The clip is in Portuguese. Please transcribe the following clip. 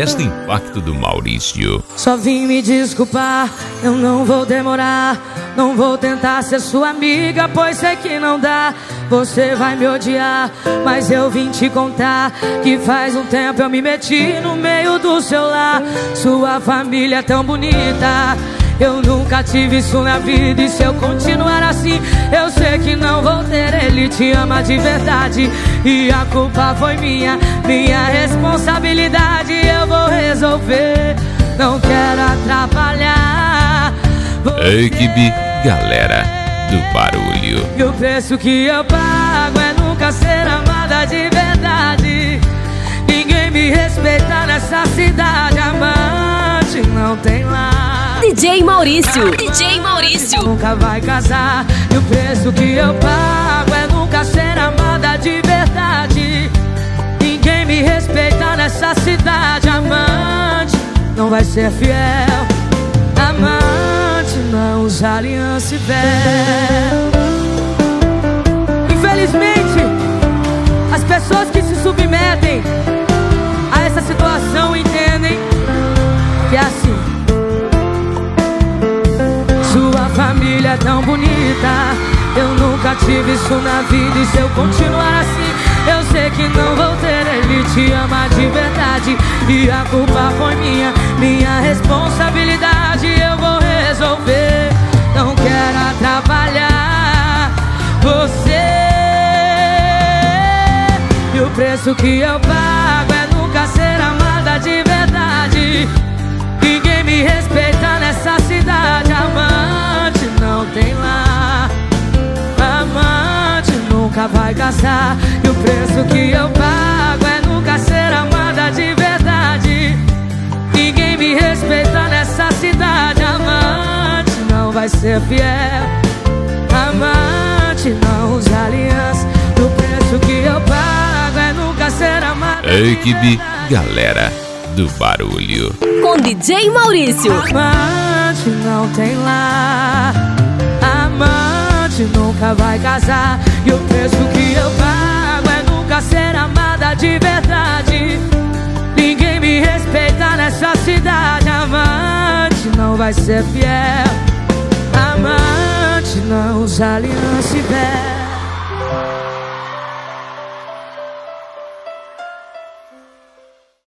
Orquestra Impacto do Maurício. Só vim me desculpar, eu não vou demorar. Não vou tentar ser sua amiga, pois sei que não dá. Você vai me odiar, mas eu vim te contar que faz um tempo eu me meti no meio do seu lar. Sua família é tão bonita, eu nunca tive isso na vida. E se eu continuar assim, eu sei que não vou ter. Ele te ama de verdade e a culpa foi minha responsabilidade. Eu vou resolver, não quero atrapalhar você. Equipe Galera do Barulho. E o preço que eu pago é nunca ser amada de verdade. Ninguém me respeita nessa cidade. Amante não tem lá. DJ Maurício. DJ Maurício. Nunca vai casar. E o preço que eu pago é nunca ser amada de verdade. Ninguém me respeita nessa cidade. Amante não vai ser fiel. Amante não usa aliança e véu. Infelizmente, as pessoas que se submetem a essa situação entendem que é assim. Sua família é tão bonita, eu nunca tive isso na vida. E se eu continuar assim, eu sei que não vou ter. Ele te ama de verdade e a culpa foi minha responsabilidade. Eu vou resolver, não quero atrapalhar você. E o preço que eu pago é nunca ser amada de verdade. Ninguém me respeita nessa cidade. Amante não tem lá. Amante nunca vai casar. E o preço que eu pago é nunca ser amada de verdade. Ninguém me respeita nessa cidade. Amante não vai ser fiel. Amante não usa aliança. E o preço que eu pago é nunca ser amada. Equipe Galera do Barulho. Com DJ Maurício. Amante não tem lá. Amante nunca vai casar. E o preço que eu pago é nunca ser amada de verdade. Ninguém me respeita nessa cidade. Amante não vai ser fiel. Amante não usa aliança e véu.